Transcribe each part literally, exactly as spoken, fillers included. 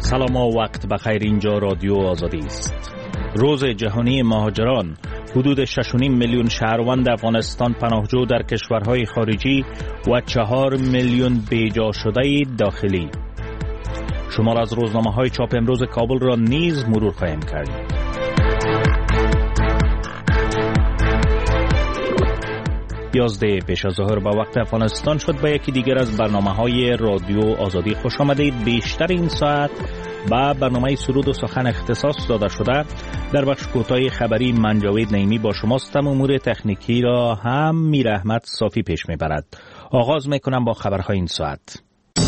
سلام و وقت بخیر. اینجا رادیو آزادی است. روز جهانی مهاجران. حدود شش و نیم میلیون شهروند افغانستان پناهجو در کشورهای خارجی و چهار میلیون بیجا شده داخلی. شمار از روزنامه‌های چاپ امروز کابل را نیز مرور خواهیم کرد. یازده پیش از ظهر به وقت افغانستان شد. به یکی دیگر از برنامه‌های رادیو آزادی خوش آمدید. بیشتر این ساعت با برنامه سرود و سخن اختصاص داده شده. در بخش کوتاه خبری من جاوید نعیمی با شماستم. امور تکنیکی را هم میر احمد صافی پیش میبرد. آغاز میکنم با خبرهای این ساعت.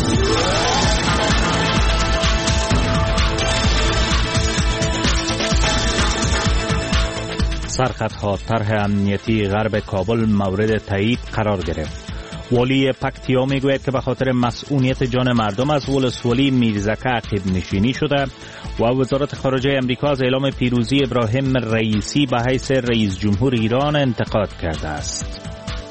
سرخطها. طرح امنیتی غرب کابل مورد تایید قرار گرفت. والی پکتیا میگوید که به خاطر مسئولیت جان مردم از ولسوالی میرزکه عقب نشینی شده و وزارت خارجه امریکا از اعلام پیروزی ابراهیم رئیسی به حیث رئیس جمهور ایران انتقاد کرده است.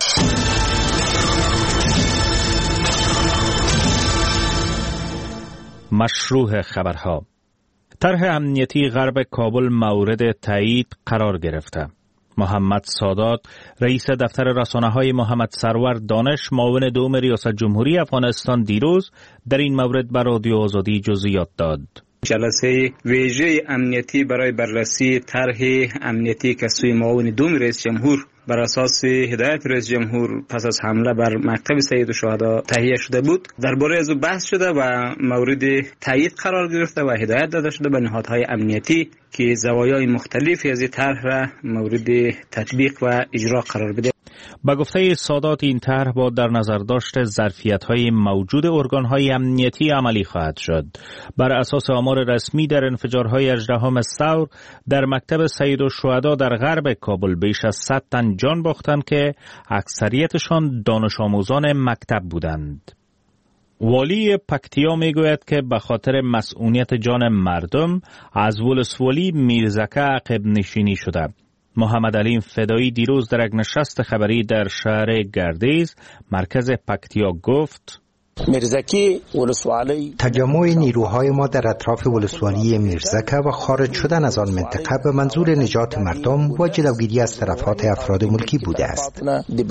مشروع خبرها. طرح امنیتی غرب کابل مورد تایید قرار گرفته. محمد سادات رئیس دفتر رسانه‌های محمد سرور دانش معاون دوم ریاست جمهوری افغانستان دیروز در این مورد به رادیو آزادی جزئیات داد. جلسه ویژه امنیتی برای بررسی طرح امنیتی که سوی معاون دوم رئیس جمهور بر اساس هدایت رئیس جمهور پس از حمله بر مکتب سید الشهدا تهیه شده بود درباره از او بحث شده و مورد تایید قرار گرفته و هدایت داده شده به نهادهای امنیتی که زوایای مختلفی از این طرح را مورد تطبیق و اجرا قرار بده. با گفته سادات این طرح با در نظر داشت ظرفیت‌های موجود ارگان‌های امنیتی عملی خواهد شد. بر اساس آمار رسمی در انفجارهای هجدهم ثور در مکتب سید الشهدا در غرب کابل بیش از صد تن جان باختند که اکثریتشان دانش آموزان مکتب بودند. والی پکتیا میگوید که به خاطر مسئولیت جان مردم از ولسوالی میرزکه عقب نشینی شده. محمد علی فدایی دیروز در یک نشست خبری در شهر گردیز مرکز پکتیا گفت: میرزکی ولسوالی تجمع نیروهای ما در اطراف ولسوالی میرزکه و خارج شدن از آن منطقه به منظور نجات مردم و جلوگیری از تلفات افراد ملکی بوده است.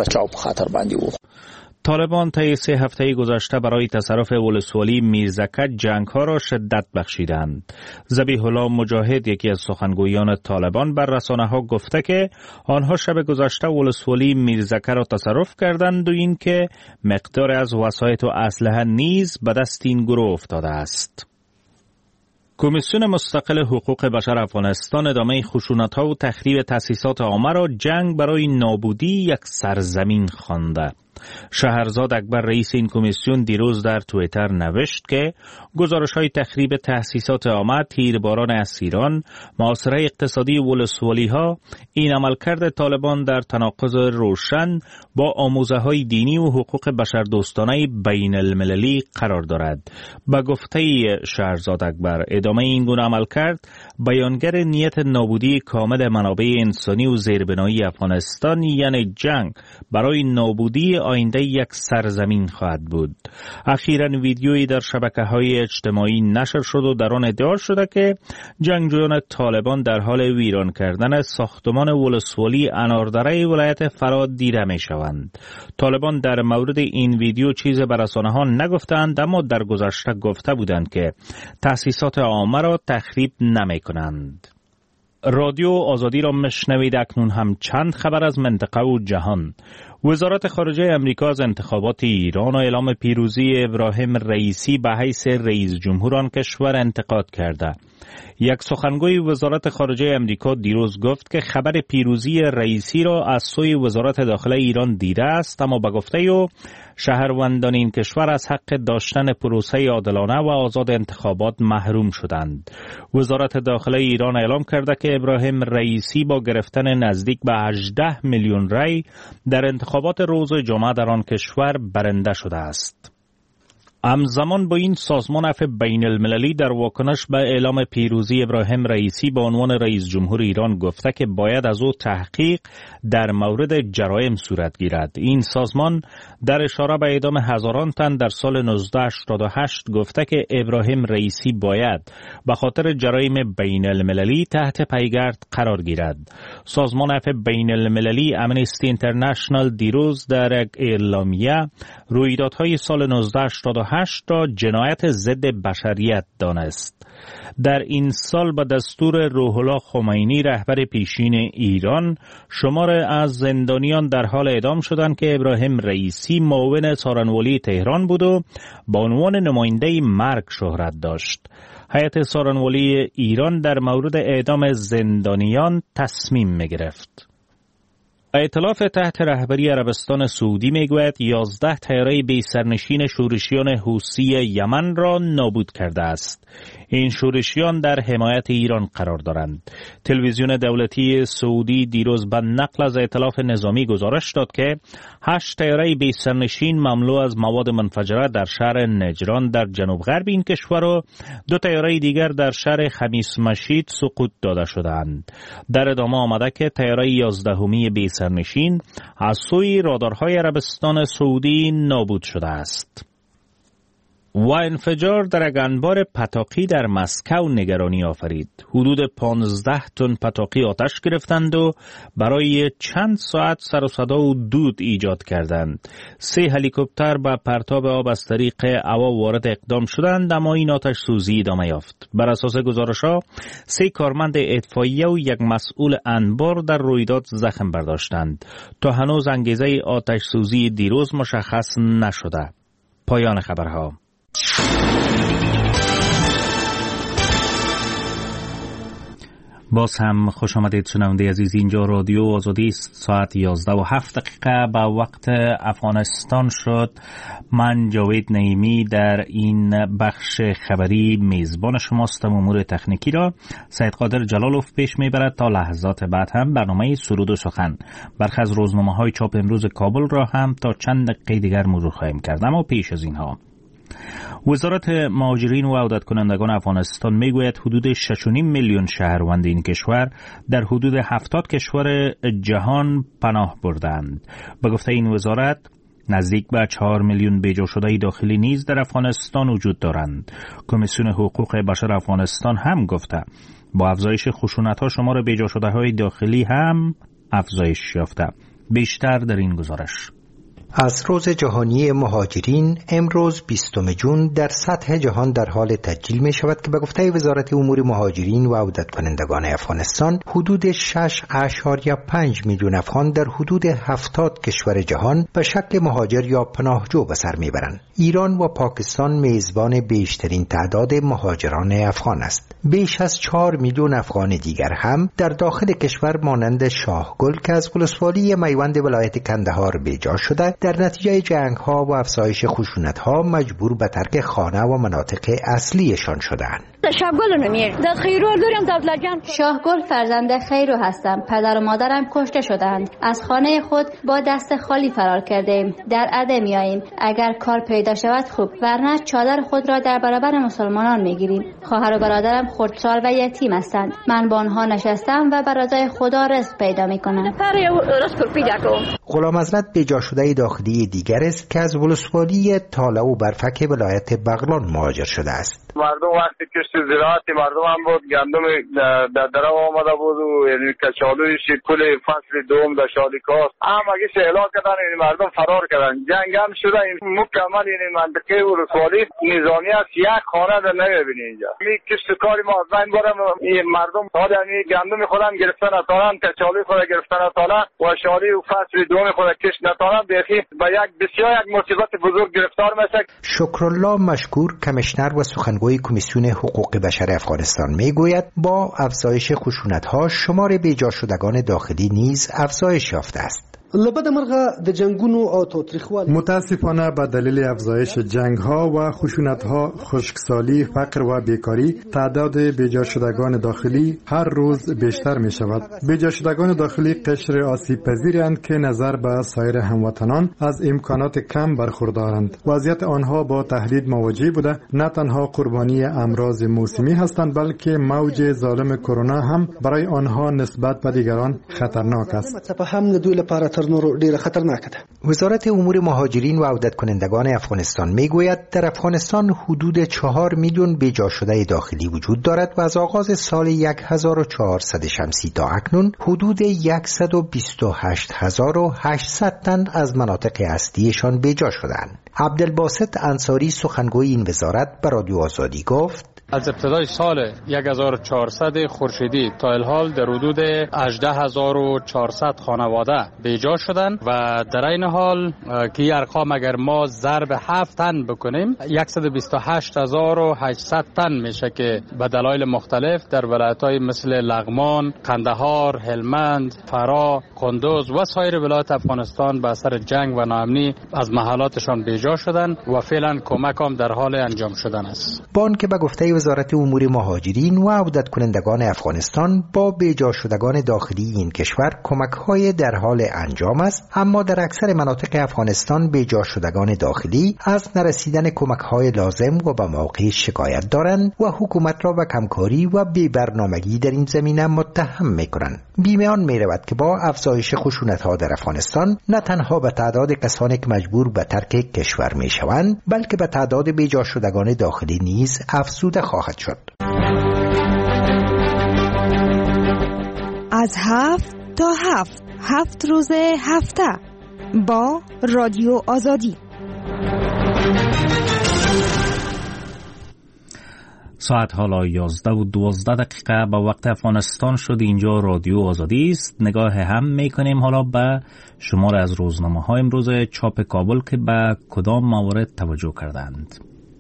طالبان طی سه هفته گذشته برای تصرف ولسوالی میرزکه جنگ‌ها را شدت بخشیدند. ذبیح الله مجاهد یکی از سخنگویان طالبان بر رسانه‌ها گفته که آنها شب گذشته ولسوالی میرزکه را تصرف کردند و اینکه مقدار از وسایط و اسلحه نیز به دست این گروه افتاده است. کمیسیون مستقل حقوق بشر افغانستان ادامه خشونت‌ها و تخریب تأسیسات عامه را جنگ برای نابودی یک سرزمین خوانده. شهرزاد اکبر رئیس این کمیسیون دیروز در توییتر نوشت که گزارش‌های تخریب تأسیسات عامه، تیرباران اسیران، محاصره اقتصادی ولسوالی‌ها این عملکرد طالبان در تناقض روشن با آموزه‌های دینی و حقوق بشردوستانه بین المللی قرار دارد. به گفته شهرزاد اکبر ادامه این گونه عملکرد بیانگر نیت نابودی کامل منابع انسانی و زیربنایی افغانستان یعنی جنگ برای نابودی آینده یک سرزمین خواهد بود. اخیراً ویدیویی در شبکه‌های اجتماعی نشر شد و در آن ادعا شده که جنگجویان طالبان در حال ویران کردن ساختمان ولسوالی اناردره ولایت فراد دیده می‌شوند. طالبان در مورد این ویدیو چیز به رسانه‌ها نگفتند، اما در گذشته گفته بودند که تأسیسات عامه را تخریب نمی‌کنند. رادیو آزادی را مشنوید. اکنون هم چند خبر از منطقه و جهان. وزارت خارجه امریکا از انتخابات ایران و اعلام پیروزی ابراهیم رئیسی به حیث رئیس جمهور آن کشور انتقاد کرده. یک سخنگوی وزارت خارجه امریکا دیروز گفت که خبر پیروزی رئیسی را از سوی وزارت داخله ایران دیده است، اما به گفته او شهروندان این کشور از حق داشتن پروسه عادلانه و آزاد انتخابات محروم شدند. وزارت داخله ایران اعلام کرده که ابراهیم رئیسی با گرفتن نزدیک به هجده میلیون رای در انتخابات روز جمعه در آن کشور برنده شده است. همزمان با این سازمان عفو بین المللی در واکنش به اعلام پیروزی ابراهیم رئیسی به عنوان رئیس جمهور ایران گفته که باید از او تحقیق در مورد جرایم صورت گیرد. این سازمان در اشاره به اعدام هزاران تن در سال نوزده هشتاد و هشت گفته که ابراهیم رئیسی باید به خاطر جرایم بین المللی تحت پیگرد قرار گیرد. سازمان عفو بین المللی امنستی اینترنشنال دیروز در یک اعلامیه رویدادهای سال نوزده هشتاد و هشت را جنایت ضد بشریت دانست. در این سال به دستور روح الله خمینی رهبر پیشین ایران شمار از زندانیان در حال اعدام شدند که ابراهیم رئیسی معاون سارنوالی تهران بود و با عنوان نماینده مرگ شهرت داشت. هیئت سارنوالی ایران در مورد اعدام زندانیان تصمیم می گرفت. ائتلاف تحت رهبری عربستان سعودی میگوید یازده طیاره بی سرنشین شورشیان حوثی یمن را نابود کرده است. این شورشیان در حمایت ایران قرار دارند. تلویزیون دولتی سعودی دیروز به نقل از ائتلاف نظامی گزارش داد که هشت طیاره بی سرنشین مملو از مواد منفجره در شهر نجران در جنوب غرب این کشور و دو طیاره دیگر در شهر خمیس مشید سقوط داده شدند. در ادامه آمده که طیاره یازدهمی بی سرنشین از سوی رادارهای عربستان سعودی نابود شده است. و انفجار در یک انبار پتاقی در مسکو نگرانی آفرید. حدود پانزده تن پتاقی آتش گرفتند و برای چند ساعت سر و صدا و دود ایجاد کردند. سه هلیکوپتر با پرتاب آب از طریق هوا وارد اقدام شدند، اما این آتش سوزی ادامه یافت. بر اساس گزارش‌ها سه کارمند اطفائیه و یک مسئول انبار در رویداد زخم برداشتند. تا هنوز انگیزه آتش سوزی دیروز مشخص نشده. پایان خبرها. باز هم خوش آمدید شنونده عزیز. اینجا رادیو آزادی است. ساعت یازده و هفت دقیقه به وقت افغانستان شد. من جاوید نعیمی در این بخش خبری میزبان شماستم. امور تکنیکی را سید قادر جلالوف پیش میبرد. تا لحظات بعد هم برنامه سرود و سخن برخی از روزنامه های چاپ امروز کابل را هم تا چند دقیقه دیگر مرور خواهیم کرد. اما پیش از اینها وزارت مهاجرین و عودت کنندگان افغانستان میگوید حدود شش و نیم میلیون شهروند این کشور در حدود هفتاد کشور جهان پناه بردند. به گفته این وزارت نزدیک به چهار میلیون بیجا شده داخلی نیز در افغانستان وجود دارند. کمیسیون حقوق بشر افغانستان هم گفته با افزایش خشونت‌ها شمار بیجا شده های داخلی هم افزایش یافته. بیشتر در این گزارش. از روز جهانی مهاجرین امروز بیستم ژوئن در سطح جهان در حال تسجیل می شود که به گفته وزارت امور مهاجرین و عودت کنندگان افغانستان حدود شش اشاریه پنج میلیون افغان در حدود هفتاد کشور جهان به شکل مهاجر یا پناهجو به سر میبرند. ایران و پاکستان میزبان بیشترین تعداد مهاجران افغان است. بیش از چهار میلیون افغان دیگر هم در داخل کشور مانند شاهگل که از ولسوالی میوند ولایت کندهار بیجا شده در نتیجه جنگ‌ها و افزایش خشونت‌ها مجبور به ترک خانه و مناطق اصلیشان شدند. شاهگل نمیر در خیرو داریم دادلجان. شاهگل فرزند خیرو هستم. پدر و مادرم کشته شدند. از خانه خود با دست خالی فرار کردیم. در عده میاییم. اگر کار پیدا شود خوب، ورنه چادر خود را در برابر مسلمانان میگیریم. خواهر و برادرم خردسال و یتیم هستند. من با آنها نشستم و برای خدا رزق پیدا میکنم. غلام حضرت بیجا شده داخلی دیگر است که از ولسوالی تاله و برفک ولایت بغلان مهاجر شده است. مردم وقتی کشت زراعتی مردم هم بود، گندم در درو آمده بود و یعنی کچالویش کل فصل دوم در شالیکاست هم اگه اعلان کردن این مردم فرار کردن. جنگ هم شده این مکمل این منطقه ولسوالی نظامی است. یک خانه در نمیبینی اینجا. این کشت کاری ما از بین برم این مردم حال یعنی گندم خودم گرفتن اتارن، کچالوی خود گرفتن اتارن و شالی و فصل دوم خود کشت نتارن. بخی با یک بسیار یک مصیبت بزرگ گرفتار میشه. شکرالله مشکور کمیشنر و سخنگوی کمیسیون حقوق بشر افغانستان میگوید با افزایش خشونت‌ها شمار بیجا شدگان داخلی نیز افزایش یافته است. لبد مرغه د جنگونو او تاریخوال متاسفانه به دلیل افزایش جنگ ها و خشونت ها، خشکسالی، فقر و بیکاری، تعداد بیجا شدگان داخلی هر روز بیشتر می شود. بیجا شدگان داخلی قشر آسیب پذیرند که نظر به سایر هموطنان از امکانات کم برخوردارند. وضعیت آنها با تهدید مواجه بوده، نه تنها قربانی امراض موسمی هستند بلکه موج ظالم کرونا هم برای آنها نسبت به دیگران خطرناک است. وزارت امور مهاجرین و عودت کنندگان افغانستان میگوید در افغانستان حدود چهار میلیون بیجا شده داخلی وجود دارد و از آغاز سال هزار و چهارصد شمسی تا اکنون حدود صد و بیست و هشت هزار و هشتصد تن از مناطق اصلیشان بیجا شدند. عبدالباسط انصاری سخنگوی این وزارت به رادیو آزادی گفت: از ابتدای سال هزار و چهارصد خورشیدی تا الحال در حدود هجده هزار و چهارصد خانواده بیجا شدند و در این حال که این ارقام اگر ما ضرب هفت تن بکنیم صد و بیست و هشت هزار و هشتصد تن میشه که به دلایل مختلف در ولایت‌های مثل لغمان، قندهار، هلمند، فرا، کندوز و سایر ولایات افغانستان به اثر جنگ و ناامنی از محلاتشان بیجا شدند و فعلا کمک هم در حال انجام شدن است. بانک به گفته وزارت امور مهاجرین و عودت کنندگان افغانستان با بیجا شدگان داخلی این کشور کمک‌های در حال انجام است، اما در اکثر مناطق افغانستان بیجا شدگان داخلی از نرسیدن کمک‌های لازم و به موقع شکایت دارند و حکومت را به کمکاری و بی‌برنامگی در این زمینه متهم می‌کنند. بیمیان می‌رود که با افزایش خشونت‌ها در افغانستان نه تنها به تعداد کسانی که مجبور به ترک کشور می‌شوند بلکه به تعداد بیجا شدگان داخلی نیز افزوده خواهد شد. از هفت تا هفت هفت روز هفته با رادیو آزادی. ساعت حالا یازده و دوازده دقیقه به وقت افغانستان شد. اینجا رادیو آزادی است. نگاه هم میکنیم حالا به شمار از روزنامه های امروز چاپ کابل که به کدام موارد توجه کردند.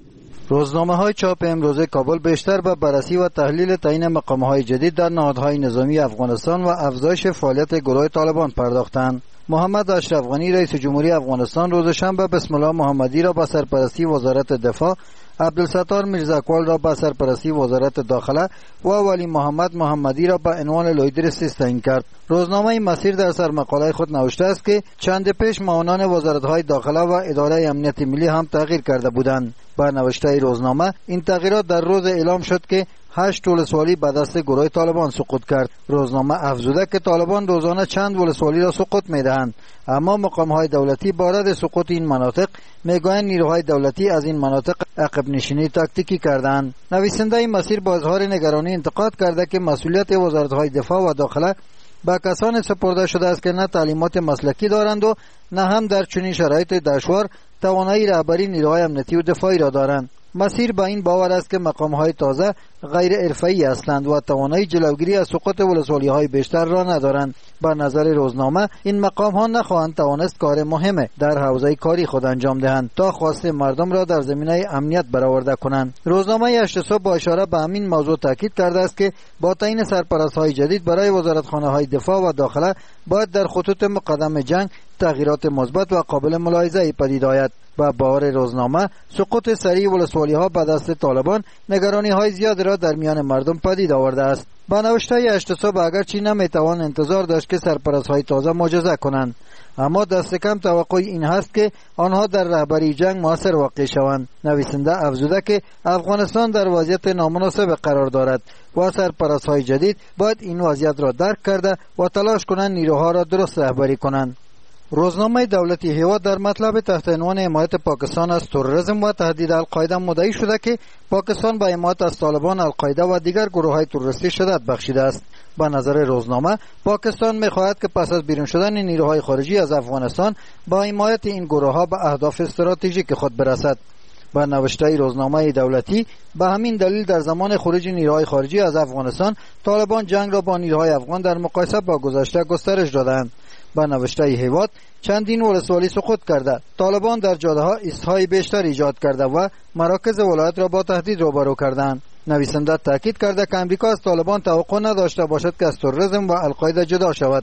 روزنامه های چاپ امروز کابل بیشتر به بررسی و تحلیل تعیین مقام های جدید در نهادهای نظامی افغانستان و افزایش فعالیت گروه طالبان پرداختند. محمد اشرف غنی رئیس جمهوری افغانستان روز شنبه بسم الله محمدی را به سرپرستی وزارت دفاع، عبدالستار میرزاکوال را به سرپرستی وزارت داخله و ولی محمد محمدی را به عنوان لیدرسیس تعیین کرد. روزنامه مسیر در سرمقاله خود نوشته است که چند پیش معاونان وزارت‌های داخله و اداره امنیت ملی هم تغییر کرده بودند. با نوشته روزنامه این تغییرات در روز اعلام شد که هشت ولسوالی به دست گروه طالبان سقوط کرد. روزنامه افزوده که طالبان روزانه چند ولسوالی را سقوط می‌دهند، اما مقام‌های دولتی با رد سقوط این مناطق میگویند نیروهای دولتی از این مناطق عقب نشینی تاکتیکی کردند. نویسنده این مسیر با اظهار نگرانی انتقاد کرده که مسئولیت وزارت‌های دفاع و داخله با کسان سپرده شده است که نه تعلیمات مسلکی دارند و نه هم در چنین شرایط دشوار توانایی رهبری نیروهای امنیتی و دفاعی را دارند. مسیر با این باور است که مقام‌های تازه غیر حرفه‌ای هستند و توانایی جلوگیری از سقوط ولسوالی‌های بیشتر را ندارند. با نظر روزنامه این مقام‌ها نخواهند توانست کار مهم در حوزه کاری خود انجام دهند تا خواست مردم را در زمینه امنیت برآورده کنند. روزنامه هشت صبح با اشاره به همین موضوع تاکید کرده است که با تعیین سرپرست‌های جدید برای وزارتخانه‌های دفاع و داخله باید در خطوط مقدم جنگ تغییرات مثبت و قابل ملاحظه پدید آید. با باور روزنامه سقوط سریع ولسوالی‌ها به دست طالبان نگرانی‌های زیاد را در میان مردم پدید آورده است. با نوشته هشت صبح اگرچه نمیتوان انتظار داشت که سرپرست‌های تازه معجزه کنند، اما دست کم توقع این هست که آنها در رهبری جنگ موثر واقع شوند. نویسنده افزوده که افغانستان در وضعیت نامناسب قرار دارد و سرپرست‌های جدید باید این وضعیت را درک کرده و تلاش کنند نیروها را درست رهبری کنند. روزنامه دولتی هیواد در مطلب تحت عنوان حمایت پاکستان از تروریسم و تهدید القاعده مدعی شده که پاکستان با حمایت از طالبان، القاعده و دیگر گروه‌های تروریستی شدت بخشیده است. با نظر روزنامه پاکستان می‌خواهد که پس از بیرون شدن نیروهای خارجی از افغانستان با حمایت این گروه‌ها به اهداف استراتژیک خود برسد. با نوشته روزنامه دولتی به همین دلیل در زمان خروج نیروهای خارجی از افغانستان طالبان جنگ را با نیروهای افغان در مقایسه با گذشته گسترش دادند. با نوشته هیواد چندین ولسوالی سقوط کرده، طالبان در جاده ها ایستهای بیشتر ایجاد کرده و مراکز ولایت را با تهدید روبرو کردند. نویسنده تاکید کرده که امریکا از طالبان توقع نداشته باشد که از تروریسم و القاعده جدا شود.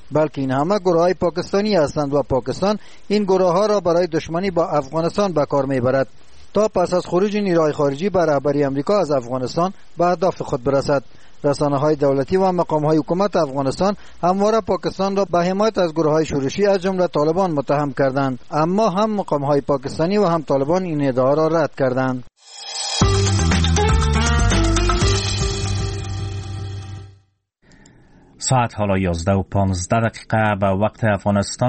بلکه این همه گروه های پاکستانی هستند و پاکستان این گروه ها را برای دشمنی با افغانستان به کار میبرد تا پس از خروج نیروهای خارجی به رهبری امریکا از افغانستان به اهداف خود برسد. رسانه‌های دولتی و مقام‌های حکومت افغانستان همواره پاکستان را به حمایت از گروه‌های شورشی از جمله طالبان متهم کردند، اما هم مقام‌های پاکستانی و هم طالبان این ادعا را رد کردند. ساعت حالا یازده و پانزده دقیقه به وقت افغانستان.